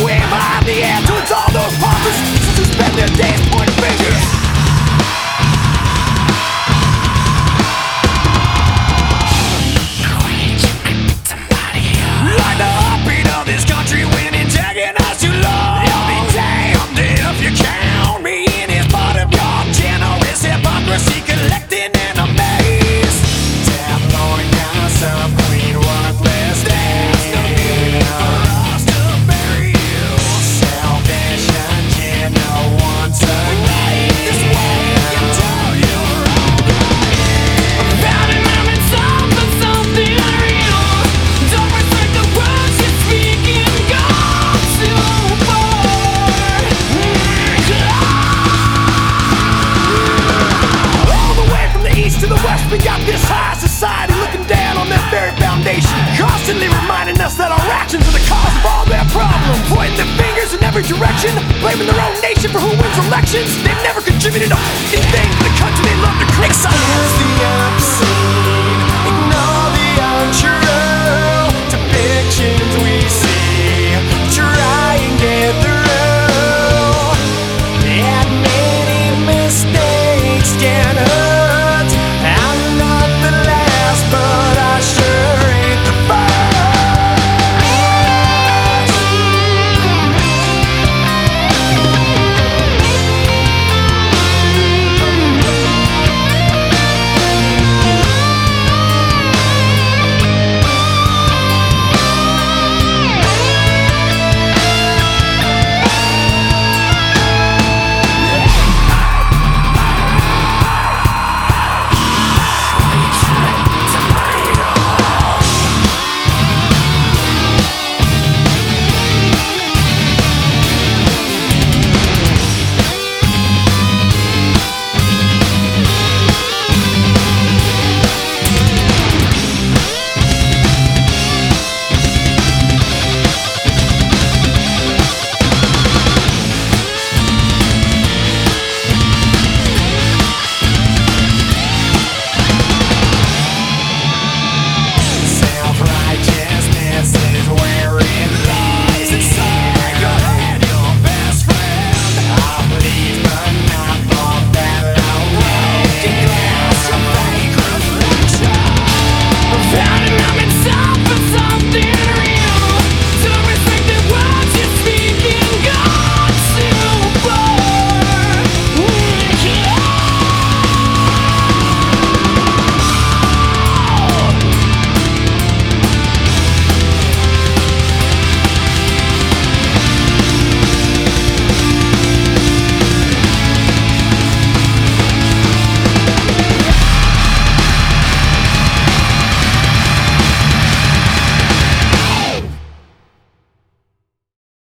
wave high in the air towards all those paupers who spend their days pointing fingers. Like the heartbeat of this country when antagonized too long. You'll be damned if you count me in as part of your generous hypocrisy collecting enemies. Tabloid gossip, queen worthless. There's no need for us to bury you. Selfish agenda wants to right this way until you're right. About it, I'm in something unreal. Don't respect the words you're speaking. Gone too far. All the way from the east to the west, we got this high society looking down on this very foundation, constantly reminding us that our actions are the cause of all their problems, pointing their fingers in every direction, blaming their own nation for who wins elections. They've never contributed anything to the country they love to criticize.